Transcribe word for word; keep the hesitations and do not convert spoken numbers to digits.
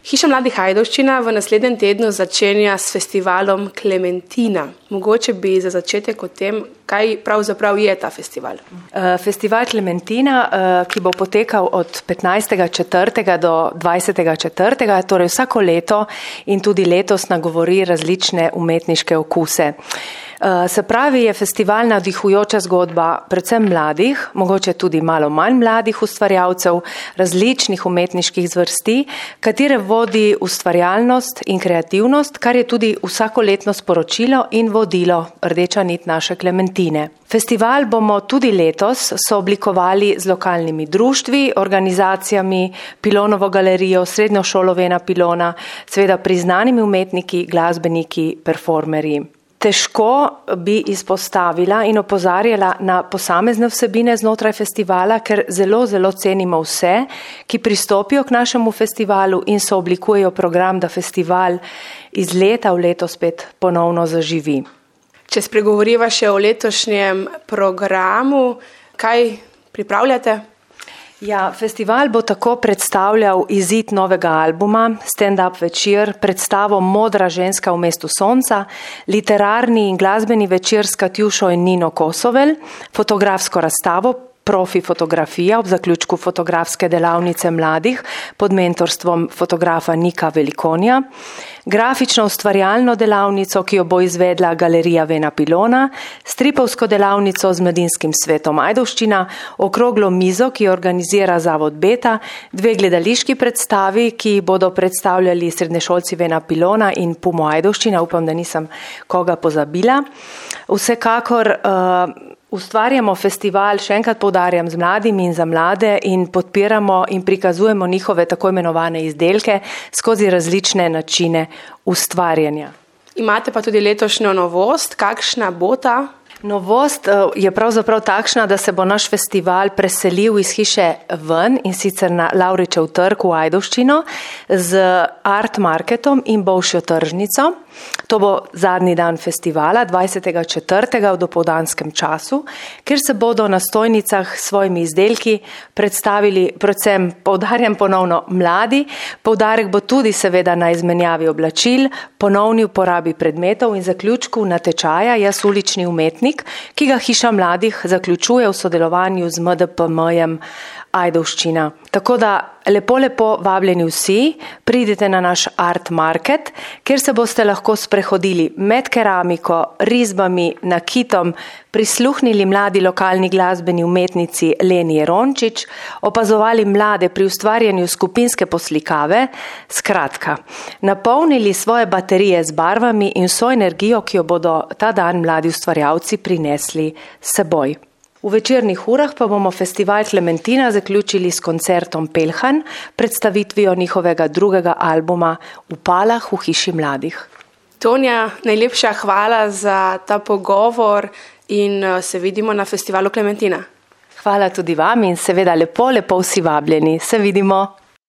Hiša mladih Ajdovščina v naslednjem tednu začenja s festivalom Klementina. Mogoče bi za začetek o tem, kaj pravzaprav je ta festival. Festival Klementina, ki bo potekal od petnajstega četrtega do dvajsetega četrtega, torej vsako leto in tudi letos nagovori različne umetniške okuse. Se pravi, je festival navdihujoča zgodba predvsem mladih, mogoče tudi malo manj mladih ustvarjalcev, različnih umetniških zvrsti, katere vodi ustvarjalnost in kreativnost, kar je tudi vsakoletno sporočilo in vodilo, rdeča nit naše Klementine. Festival bomo tudi letos sooblikovali z lokalnimi društvi, organizacijami, Pilonovo galerijo, Srednjo šolo Vena Pilona, seveda priznanimi umetniki, glasbeniki, performerji. Težko bi izpostavila in opozarjala na posamezne vsebine znotraj festivala, ker zelo, zelo cenimo vse, ki pristopijo k našemu festivalu in so oblikujejo program, da festival iz leta v leto spet ponovno zaživi. Če spregovoriva še o letošnjem programu, kaj pripravljate? Ja, festival bo tako predstavljal izid novega albuma, stand-up večer, predstavo Modra ženska v mestu sonca, literarni in glasbeni večer s Katjušo in Nino Kosovel, fotografsko razstavo Profi fotografija ob zaključku fotografske delavnice mladih pod mentorstvom fotografa Nika Velikonja, grafično ustvarjalno delavnico, ki jo bo izvedla Galerija Vena Pilona, stripovsko delavnico z Mladinskim svetom Ajdovščina, okroglo mizo, ki jo organizira Zavod Beta, dve gledališki predstavi, ki bodo predstavljali srednješolci Vena Pilona in Pumo Ajdovščina, upam, da nisem koga pozabila. Vsekakor uh, ustvarjamo festival, še enkrat poudarjam, z mladimi in za mlade in podpiramo in prikazujemo njihove tako imenovane izdelke skozi različne načine ustvarjanja. Imate pa tudi letošnjo novost, kakšna bo ta? Novost je pravzaprav takšna, da se bo naš festival preselil iz hiše ven in sicer na Lavričev trg v Ajdovščino z art marketom in bolšjo tržnico. To bo zadnji dan festivala, dvajsetega četrtega v dopoldanskem času, kjer se bodo na stojnicah s svojimi izdelki predstavili predvsem, poudarjam ponovno, mladi. Poudarek bo tudi seveda na izmenjavi oblačil, ponovni uporabi predmetov in zaključku natečaja Jaz ulični umetnik, ki ga Hiša mladih zaključuje v sodelovanju z M D P M-jem Ajdovščina. Tako da lepo, lepo vabljeni vsi, pridite na naš art market, kjer se boste lahko sprehodili med keramiko, risbami, nakitom, prisluhnili mladi lokalni glasbeni umetnici Leni Jerončič, opazovali mlade pri ustvarjanju skupinske poslikave, skratka, napolnili svoje baterije z barvami in vso energijo, ki jo bodo ta dan mladi ustvarjalci prinesli s seboj. V večernih urah pa bomo festival Klementina zaključili s koncertom Pelhan, predstavitvijo njihovega drugega albuma V palah v hiši mladih. Tonja, najlepša hvala za ta pogovor in se vidimo na festivalu Klementina. Hvala tudi vam in seveda lepo, lepo vsi vabljeni. Se vidimo.